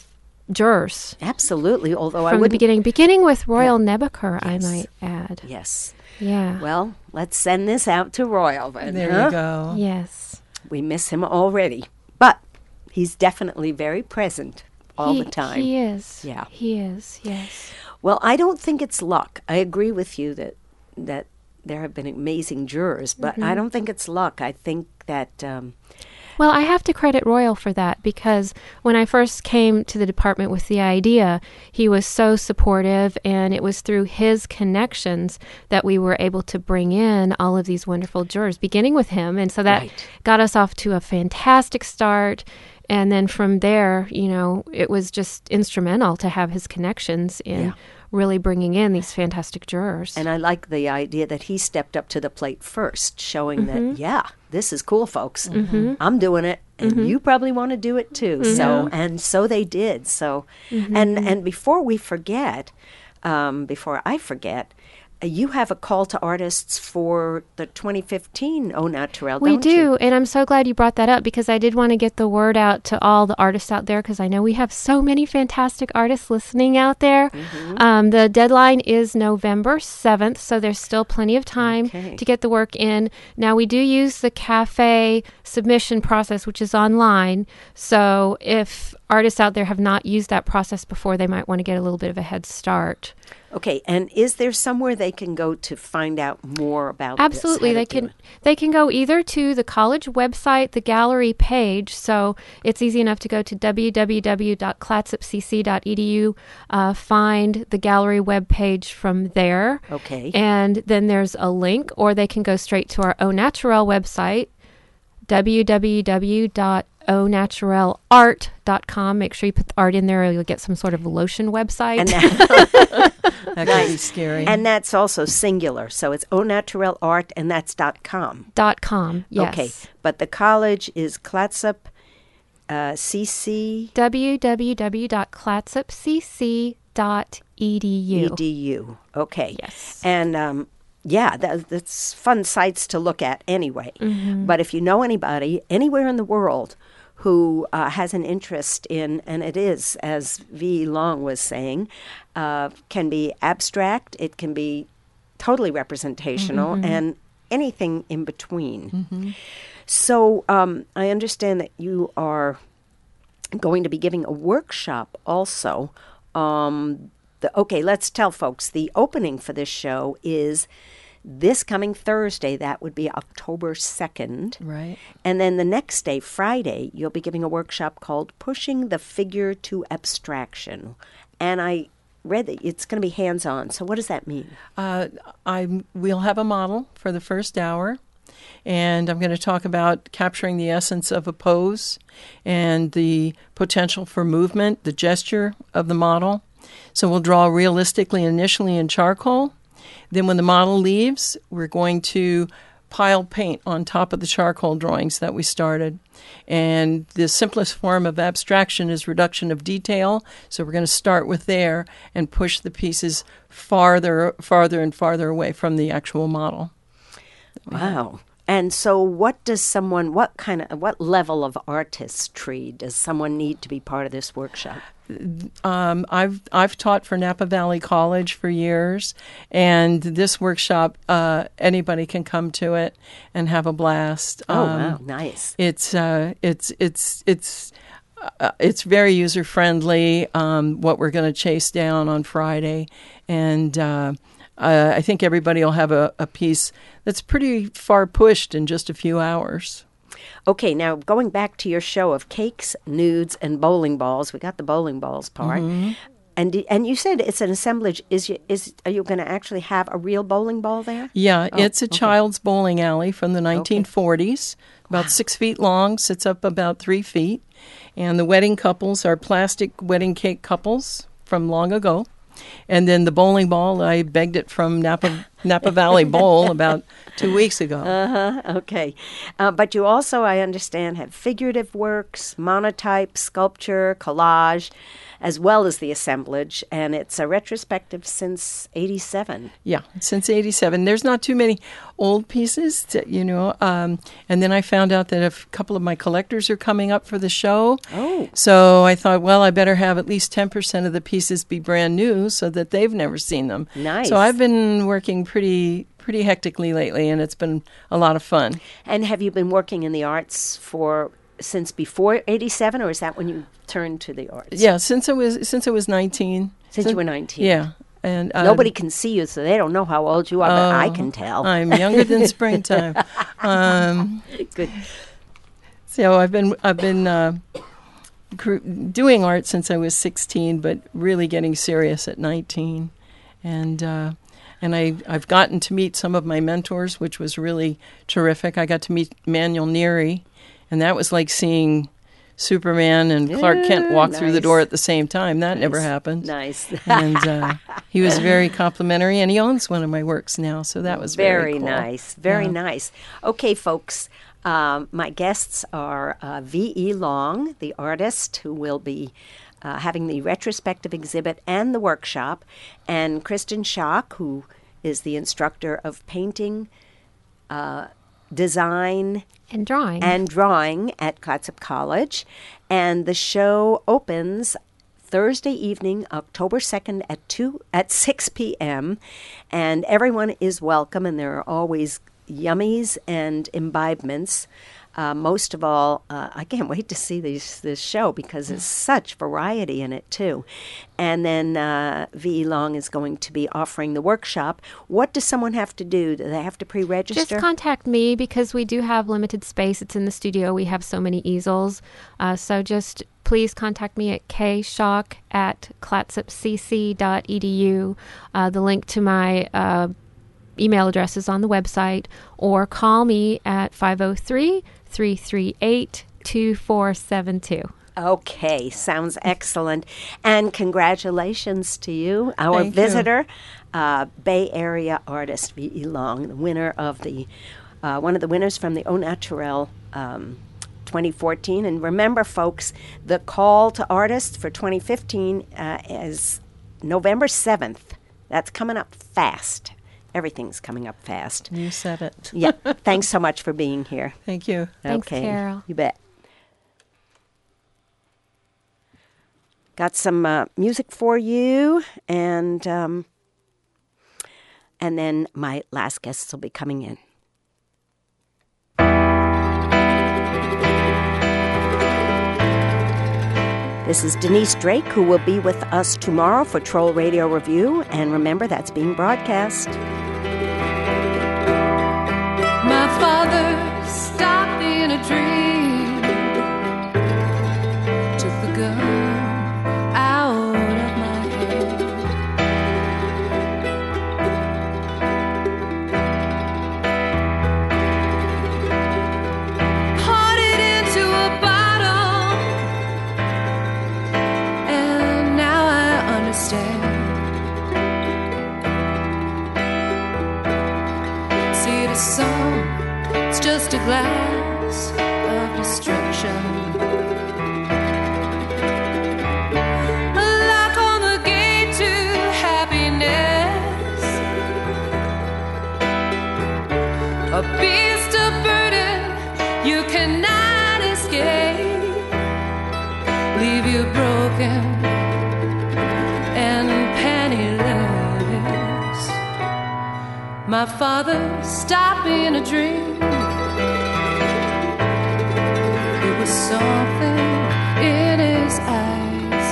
jurors Absolutely. Although I from the would beginning, beginning with Royal Nebuchar, I Yes. might add. Yes. Yeah. Well, let's send this out to Royal then. There huh? you go. Yes. We miss him already, but he's definitely very present all he, the time. He is. Yeah. He is. Yes. Well, I don't think it's luck. I agree with you that that there have been amazing jurors, but Mm-hmm. I don't think it's luck. I think that um, Well, I have to credit Royal for that because when I first came to the department with the idea, he was so supportive, and it was through his connections that we were able to bring in all of these wonderful jurors, beginning with him. And so that Right. got us off to a fantastic start. And then from there, you know, it was just instrumental to have his connections in Yeah. really bringing in these fantastic jurors. and I like the idea that he stepped up to the plate first, showing that, yeah, this is cool, folks. I'm doing it, and you probably want to do it too. So, and so they did. So, and and before we forget, um, before I forget, uh, you have a call to artists for the twenty fifteen Au Naturel, We don't do, you? and I'm so glad you brought that up because I did want to get the word out to all the artists out there because I know we have so many fantastic artists listening out there. Mm-hmm. Um, the deadline is November seventh, so there's still plenty of time Okay. to get the work in. Now, we do use the cafe submission process, which is online, so if artists out there have not used that process before, they might want to get a little bit of a head start. Okay, and is there somewhere they can go to find out more about this? Absolutely, How to they do can it? they can go either to the college website, the gallery page. So it's easy enough to go to w w w dot clatsop c c dot e d u, uh, find the gallery webpage from there, Okay. and then there's a link, or they can go straight to our Au Naturel website, w w w dot au naturel art dot com. Make sure you put the art in there, or you'll get some sort of lotion website. And that, That could be scary. and that's also singular, so it's Au Naturel Art, and that's dot com. dot com. Yes. Okay, but the college is Clatsop uh, C C w w w dot clatsop c c dot e d u. E D U. Okay. Yes. And um, yeah, that, that's fun sites to look at anyway. Mm-hmm. But if you know anybody anywhere in the world who uh, has an interest in, and it is, as V. Long was saying, uh, can be abstract, it can be totally representational, Mm-hmm. and anything in between. So um, I understand that you are going to be giving a workshop also. Um, the, okay, let's tell folks the opening for this show is this coming Thursday. That would be October second. Right. And then the next day, Friday, you'll be giving a workshop called Pushing the Figure to Abstraction. And I read that it's going to be hands-on. So what does that mean? Uh, I we'll have a model for the first hour, and I'm going to talk about capturing the essence of a pose and the potential for movement, the gesture of the model. So we'll draw realistically initially in charcoal. Then when the model leaves, we're going to pile paint on top of the charcoal drawings that we started. And the simplest form of abstraction is reduction of detail. So we're going to start with there and push the pieces farther, farther and farther away from the actual model. Wow. And so what does someone, what kind of, what level of artistry does someone need to be part of this workshop? Um, I've I've taught for Napa Valley College for years, and this workshop, uh, anybody can come to it and have a blast. Oh, Um, wow. Nice. It's uh, it's it's it's uh, it's very user friendly. Um, what we're going to chase down on Friday, and uh, uh, I think everybody will have a, a piece that's pretty far pushed in just a few hours. Okay, now going back to your show of cakes, nudes, and bowling balls, we got the bowling balls part, and di- and you said it's an assemblage. Is you, is are you going to actually have a real bowling ball there? Yeah, Oh, it's a okay. child's bowling alley from the nineteen forties, about six feet long, sits up about three feet. And the wedding couples are plastic wedding cake couples from long ago. And then the bowling ball, I begged it from Napa, Napa Valley Bowl about two weeks ago. Uh-huh, okay. Uh, but you also, I understand, have figurative works, monotype, sculpture, collage, as well as the assemblage, and it's a retrospective since eighty-seven. Yeah, since eighty-seven. There's not too many old pieces, to, you know. Um, and then I found out that a f- couple of my collectors are coming up for the show. Oh. So I thought, well, I better have at least ten percent of the pieces be brand new so that they've never seen them. Nice. So I've been working pretty pretty hectically lately, and it's been a lot of fun. And have you been working in the arts for since before eighty-seven, or is that when you turned to the arts? Yeah, since I was since I was nineteen. Since you were nineteen. Yeah. And uh, nobody can see you, so they don't know how old you are, but I Oh, can tell. I'm younger than springtime. Um, Good. so I've been I've been uh, cr- doing art since I was sixteen, but really getting serious at nineteen, and uh, and I I've gotten to meet some of my mentors, which was really terrific. I got to meet Manuel Neary, and that was like seeing Superman and Clark Kent walk Yeah, through the nice. door at the same time. That never happened. Nice. And uh, he was very complimentary, and he owns one of my works now, so that was very, Very cool. nice. Very Yeah. nice. Okay, folks. Um, my guests are uh, V E. Long, the artist who will be uh, having the retrospective exhibit and the workshop, and Kristen Schock, who is the instructor of painting, uh, design, And drawing. and drawing at Clatsop College. And the show opens Thursday evening, October second at two at six p.m. And everyone is welcome, and there are always yummies and imbibements. Uh, most of all, uh, I can't wait to see these, this show because there's such variety in it, too. And then uh, V E. Long is going to be offering the workshop. What does someone have to do? Do they have to pre-register? Just contact me because we do have limited space. It's in the studio. We have so many easels. Uh, so just please contact me at kshock at clatsopcc dot edu. Uh, the link to my uh, email address is on the website, or call me at five oh three, three three eight, two four seven two. Okay, sounds excellent. And congratulations to you, our Thank you. visitor, uh, Bay Area artist V E. Long, the winner of the, uh, one of the winners from the Au Naturel um, twenty fourteen. And remember, folks, the call to artists for twenty fifteen uh, is November seventh. That's coming up fast. Everything's coming up fast. You said it. Yeah. Thanks so much for being here. Thank you. Thanks, Okay. Carol. You bet. Got some uh, music for you, and um, and then my last guests will be coming in. This is Denise Drake, who will be with us tomorrow for Troll Radio Review, and remember, that's being broadcast. My father stopped in a dream, took the gun out of my hand. Poured it into a bottle, and now I understand. See, the sun, it's just a glass of destruction. A lock on the gate to happiness. A beast of burden you cannot escape. Leave you broken and penniless. My father stopped in a dream. It was something in his eyes.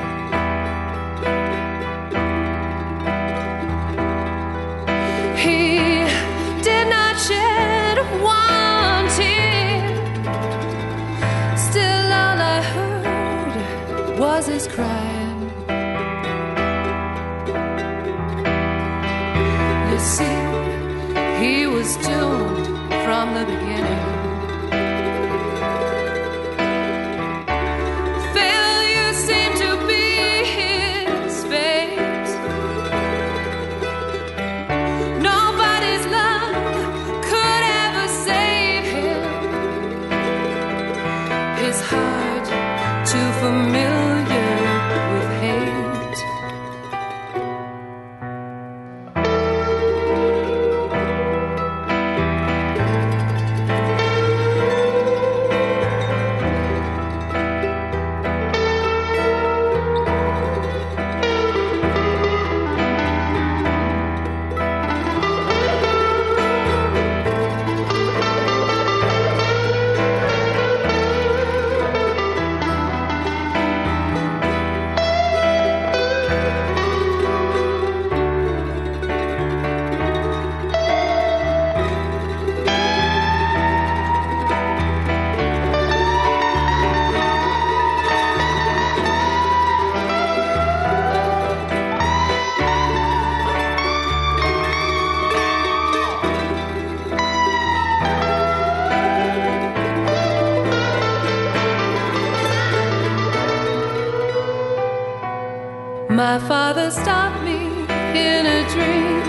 He did not shed one tear. Still all I heard was his crying. You see, he was doomed from the beginning. Failure seemed to be his fate. Nobody's love could ever save him. His heart too familiar with My father stopped me in a dream,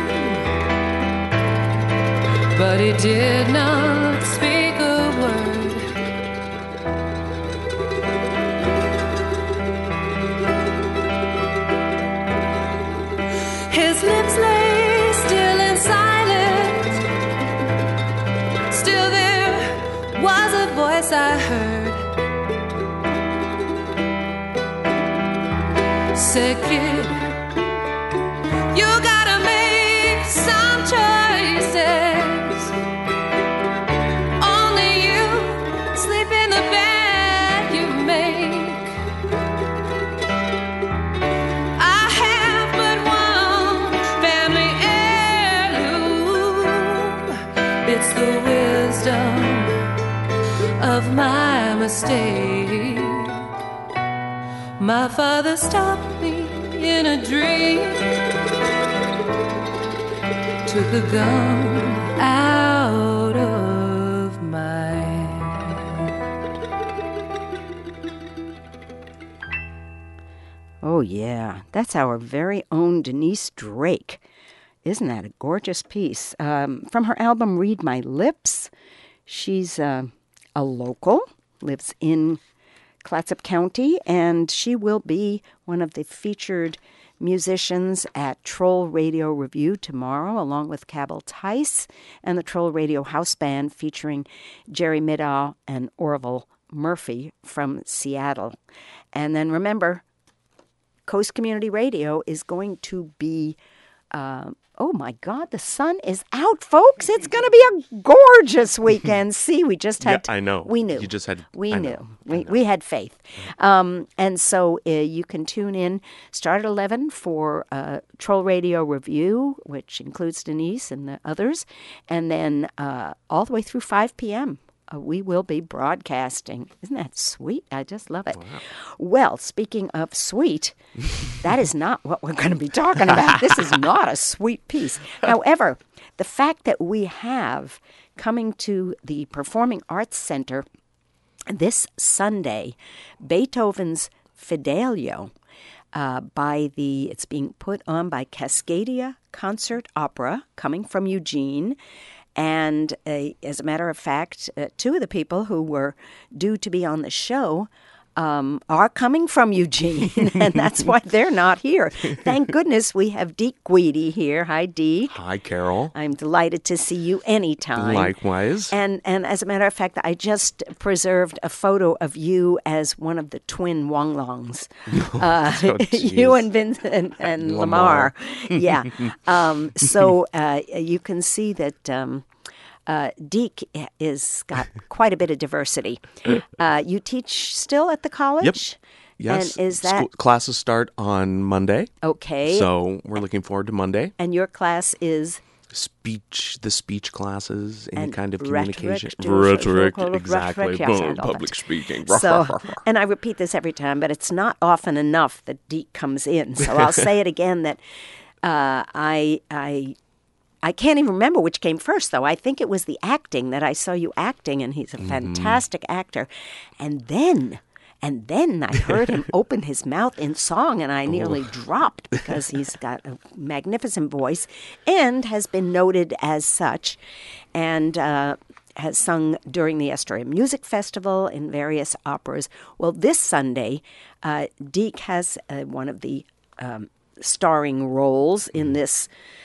but he did not speak a word. His lips lay still and silent. Still there was a voice I heard. Said, kid, you gotta make some choices. Only you sleep in the bed you make. I have but one family heirloom. It's the wisdom of my mistake. My father stopped me in a dream, took a gun out of my hand. Oh, yeah. That's our very own Denise Drake. Isn't that a gorgeous piece? Um, from her album Read My Lips. She's uh, a local, lives in Clatsop County, and she will be one of the featured musicians at Troll Radio Review tomorrow, along with Cabell Tice and the Troll Radio House Band featuring Jerry Middaugh and Orville Murphy from Seattle. And then remember, Coast Community Radio is going to be uh, oh my God, the sun is out, folks. It's going to be a gorgeous weekend. See, we just had... Yeah, I know. We knew. You just had... We I knew. know. We, I know. we had faith. Um, and so uh, you can tune in, start at eleven for uh, Troll Radio Review, which includes Denise and the others, and then uh, all the way through five p.m. Uh, we will be broadcasting. Isn't that sweet? I just love it. Wow. Well, speaking of sweet, that is not what we're going to be talking about. This is not a sweet piece. However, the fact that we have coming to the Performing Arts Center this Sunday, Beethoven's Fidelio, uh, by the, it's being put on by Cascadia Concert Opera, coming from Eugene. And uh, as a matter of fact, uh, two of the people who were due to be on the show um, are coming from Eugene, and that's why they're not here. Thank goodness we have Deke Guidi here. Hi, Deke. Hi, Carol. I'm delighted to see you anytime. Likewise. And and as a matter of fact, I just preserved a photo of you as one of the twin Wong Longs. Uh, Oh, you and Vincent and, and Lamar. Lamar. Yeah. Um, so uh, you can see that... Um, Uh, Deke is got quite a bit of diversity. Uh, you teach still at the college? Yep. Yes. And is that School, classes start on Monday? Okay. So we're looking forward to Monday. And your class is Speech, the speech classes, any and kind of rhetoric, communication. do- Rhetoric, so-called exactly. rhetoric, yes, Boom, and all public that. speaking. So, and I repeat this every time, but it's not often enough that Deke comes in. So I'll say it again that uh, I I. I can't even remember which came first, though. I think it was the acting, that I saw you acting, and he's a fantastic mm-hmm. actor. And then, and then I heard him open his mouth in song, and I nearly oh. dropped because he's got a magnificent voice and has been noted as such, and uh, has sung during the Astoria Music Festival in various operas. Well, this Sunday, uh, Deke has uh, one of the um, starring roles in this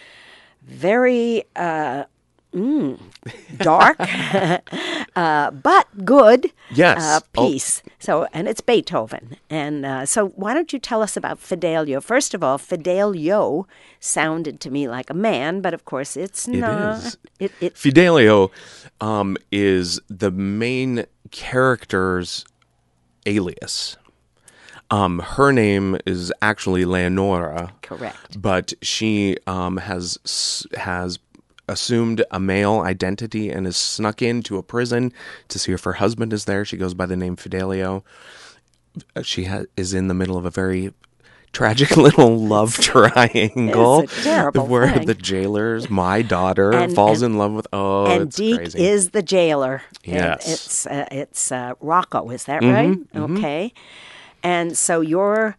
very uh, mm, dark, uh, but good yes. uh, piece. Oh. So, and it's Beethoven. And uh, so why don't you tell us about Fidelio? First of all, Fidelio sounded to me like a man, but of course it's it not. Is. It, it, Fidelio um, is the main character's alias. Um, her name is actually Leonora. Correct. But she um, has has assumed a male identity and has snuck into a prison to see if her husband is there. She goes by the name Fidelio. She ha- is in the middle of a very tragic little love triangle. It's a terrible where thing. the jailer's my daughter and, falls and, in love with. Oh, and it's Deke crazy. is the jailer. Yes. And it's uh, it's uh, Rocco. Is that mm-hmm, right? Mm-hmm. Okay. And so you're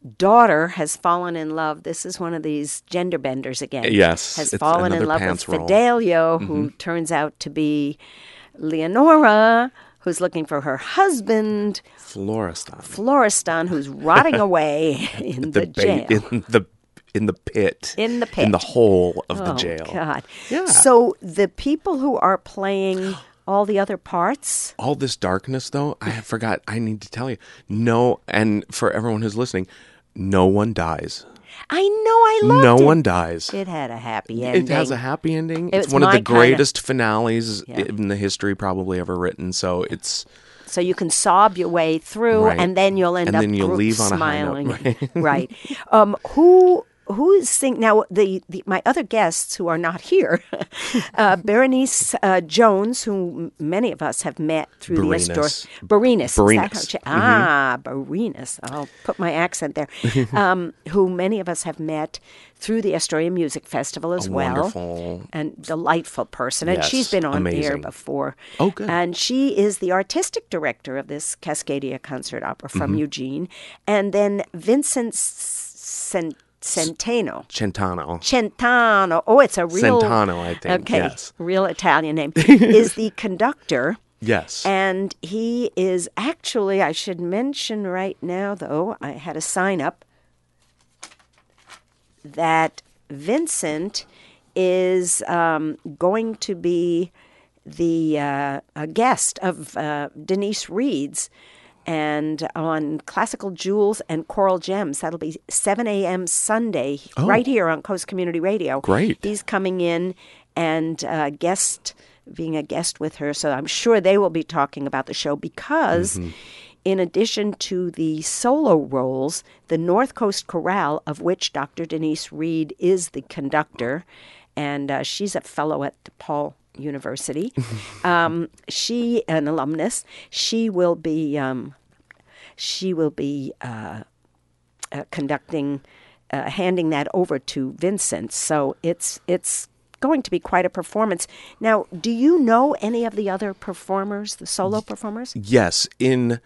daughter has fallen in love. This is one of these gender benders again. Yes, has it's fallen in another love with pants roll. Fidelio, who turns out to be Leonora, who's looking for her husband, Florestan. Florestan, who's rotting away in the, ba- jail. in the in the pit. In the pit. In the hole of oh, the jail. God. Yeah. So the people who are playing all the other parts. All this darkness, though, I forgot. I need to tell you. No, and for everyone who's listening, no one dies. I know, I loved no it. one dies. It had a happy ending. It has a happy ending. It It's was one of my the kinda- greatest finales Yeah. in the history probably ever written. So it's So you can sob your way through, Right. and then you'll end And up then you'll gro- leave on a high note. smiling. Right. Um, who who is sing now? The, the my other guests who are not here, uh, Berenice uh, Jones, who m- many of us have met through Berenice. the Astor- Berenice. is that Berenice. how she- Ah, Berenice. I'll put my accent there. um, who many of us have met through the Astoria Music Festival as a well. wonderful. And delightful person. And Yes, she's been on air amazing. before. Oh, good. And she is the artistic director of this Cascadia concert opera from Mm-hmm. Eugene. And then Vincent Cen- Centeno. Centano. Centano. Oh, it's a real... Centano, I think, Okay, yes. real Italian name. Is the conductor. Yes. And he is actually, I should mention right now, though, I had a sign up that Vincent is um, going to be the uh, a guest of uh, Denise Reed's and on Classical Jewels and Choral Gems. That'll be seven a.m. Sunday right here on Coast Community Radio. Great. He's coming in and uh, guest, being a guest with her. So I'm sure they will be talking about the show because in addition to the solo roles, the North Coast Chorale, of which Doctor Denise Reed is the conductor, and uh, she's a fellow at DePaul University. um, she, an alumnus, she will be um, she will be uh, uh, conducting, uh, handing that over to Vincent. So it's it's going to be quite a performance. Now, do you know any of the other performers, the solo performers? Yes, in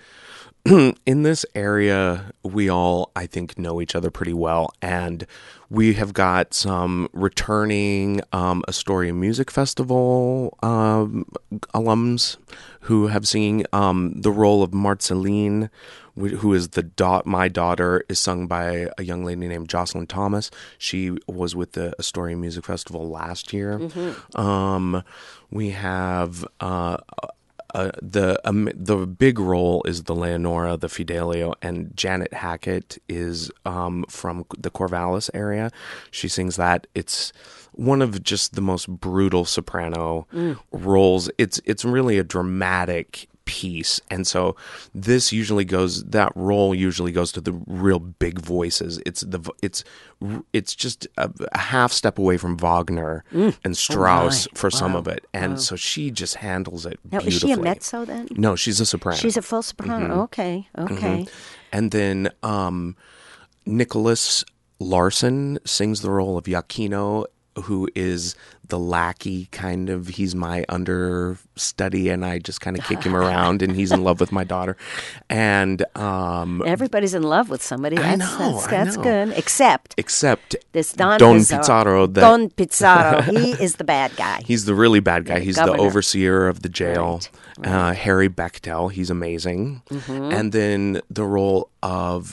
in this area, we all, I think, know each other pretty well, and we have got some returning um, Astoria Music Festival um, alums who have seen um, the role of Marceline, wh- who is the da- my daughter, is sung by a young lady named Jocelyn Thomas. She was with the Astoria Music Festival last year. Um, we have uh, uh, the um, the big role is the Leonora, the Fidelio, and Janet Hackett is um, from the Corvallis area. She sings that. It's one of just the most brutal soprano roles. It's it's really a dramatic piece, and so this usually goes that role usually goes to the real big voices. It's the it's it's just a, a half step away from Wagner and Strauss Oh my. for some Wow. of it, and Wow. so she just handles it Now, is beautifully. she a mezzo then? No, she's a soprano. She's a full soprano. Okay, okay. And then um, Nicholas Larson sings the role of Giacchino, who is the lackey kind of. He's my understudy, and I just kind of kick him around, and he's in love with my daughter. And um, Everybody's in love with somebody. I That's, know, that's, I that's know. good. Except except this Don, Don Pizarro. Pizarro, that- Don Pizarro. He is the bad guy. he's the really bad guy. Yeah, He's governor. the overseer of the jail. Right, Uh, Harry Bechtel, he's amazing. Mm-hmm. And then the role of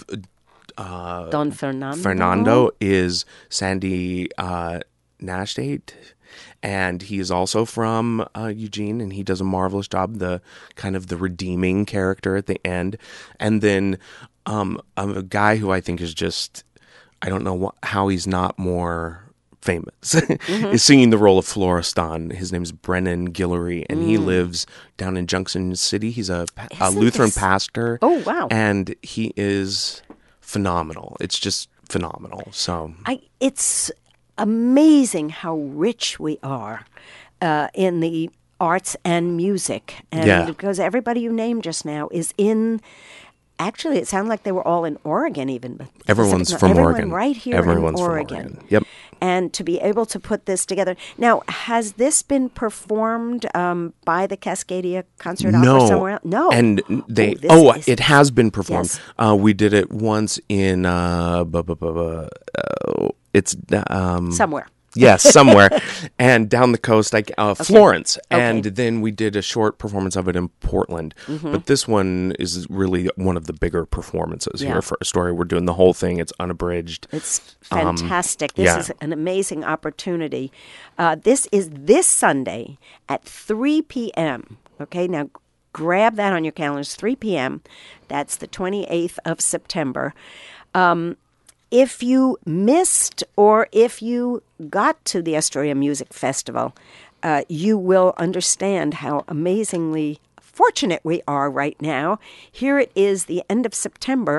uh, Don Fernando. Fernando is Sandy uh, Nashdate, and he is also from uh, Eugene, and he does a marvelous job, the kind of the redeeming character at the end. And then um, a guy who I think is just, I don't know wh- how he's not more famous, Mm-hmm. is singing the role of Florestan. His name's Brennan Guillory, and he Mm. lives down in Junction City. He's a, pa- a Isn't Lutheran this- pastor. Oh, wow. And he is phenomenal. It's just phenomenal. So I, it's amazing how rich we are uh, in the arts and music. And Yeah. because everybody you named just now is in, actually, it sounded like they were all in Oregon even. But Everyone's no, from everyone Oregon. right here Everyone's in from Oregon. Oregon. Yep. and to be able to put this together. Now, has this been performed um, by the Cascadia Concert no. Opera somewhere else? No. And they, this oh, is- it has been performed. Yes. Uh, we did it once in, uh, bu- bu- bu- bu- uh, it's, um, Somewhere. Yes, somewhere. And down the coast, like uh, Florence. Okay. And then we did a short performance of it in Portland. Mm-hmm. But this one is really one of the bigger performances Yeah. here for a story. We're doing the whole thing. It's unabridged. It's Um, fantastic. this yeah. is an amazing opportunity. Uh, this is this Sunday at three p.m. Okay, now grab that on your calendars, three p.m. That's the twenty-eighth of September. Um, if you missed or if you got to the Astoria Music Festival, uh, you will understand how amazingly fortunate we are right now. Here it is, the end of September,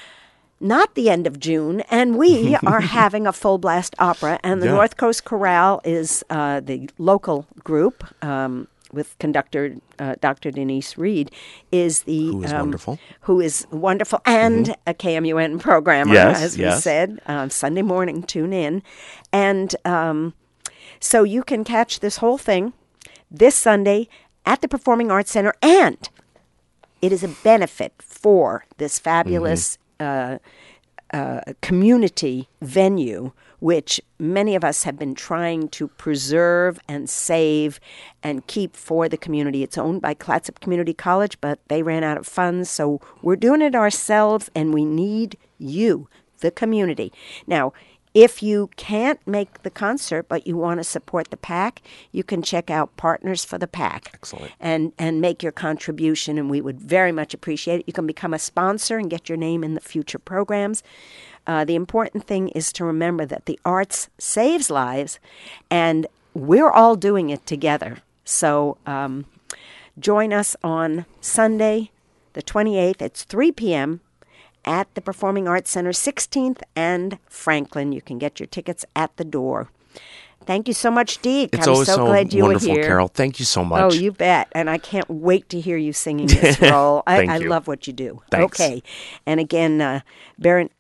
not the end of June, and we are having a full blast opera. And the Yeah. North Coast Chorale is uh, the local group um, with conductor uh, Doctor Denise Reed, is the Who is um, wonderful. who is wonderful, and a K M U N programmer, Yes, as we yes. said. Um, Sunday morning, tune in, and um, so you can catch this whole thing this Sunday at the Performing Arts Center, and it is a benefit for this fabulous uh, uh, community venue, which many of us have been trying to preserve and save and keep for the community. It's owned by Clatsop Community College, but they ran out of funds, so we're doing it ourselves, and we need you, the community. Now, if you can't make the concert, but you want to support the PAC, you can check out Partners for the PAC. Excellent. And, and make your contribution, and we would very much appreciate it. You can become a sponsor and get your name in the future programs. Uh, the important thing is to remember that the arts saves lives, and we're all doing it together. So um, join us on Sunday, the twenty-eighth. It's three p.m. at the Performing Arts Center, sixteenth and Franklin. You can get your tickets at the door. Thank you so much, Deke. It's I'm always so, so, glad you wonderful, were here. Carol. Thank you so much. Oh, you bet. And I can't wait to hear you singing this role. I, Thank I you. love what you do. Thanks. Okay. And again, uh, Baron,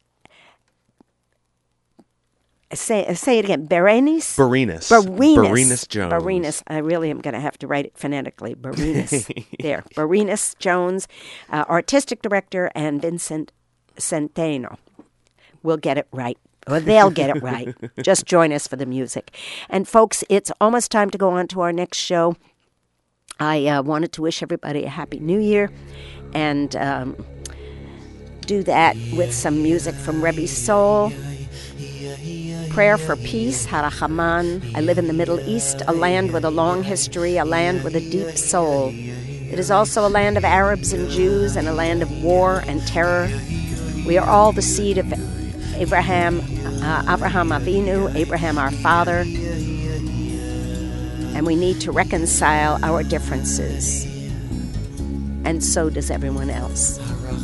say, say it again. Berenice? Berenice. Berenice. Berenice Jones. Berenice. I really am going to have to write it phonetically. Berenice. There. Berenice Jones, uh, artistic director, and Vincent Centeno. We'll get it right. Well, they'll get it right. Just join us for the music. And folks, it's almost time to go on to our next show. I uh, wanted to wish everybody a happy new year and um, do that with some music from Rebbe Soul. Prayer for Peace, Harachaman. I live in the Middle East, a land with a long history, a land with a deep soul. It is also a land of Arabs and Jews and a land of war and terror. We are all the seed of Abraham, uh, Abraham Avinu, Abraham our father, and we need to reconcile our differences, and so does everyone else.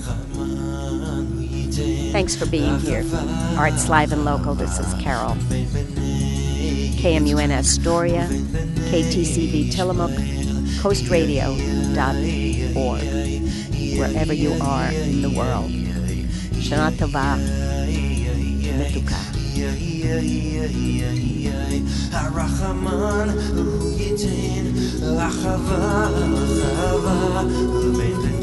Thanks for being here. Arts Live and Local, this is Carol. K M U N Astoria, K T C V Tillamook, coast radio dot org, wherever you are in the world. Shana Tova, Metuka. Harachaman hu yitin, achava, achava, hu